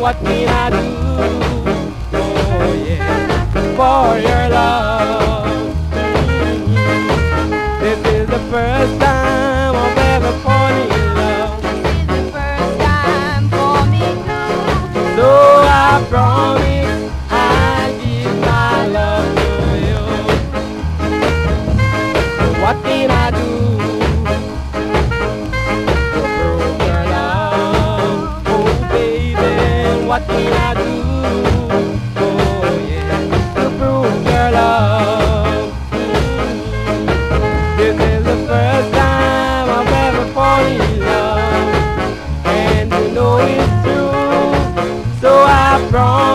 what can I do? Oh yeah, for your love. This is the first time I've ever fallen in love. This is the first time for me too. So I promise I'll give my love to you. What can I do to prove your love? Oh baby, what can I do? Oh yeah, to prove your love. This is the first time I've ever fallen in love, and you know it's true. So I promise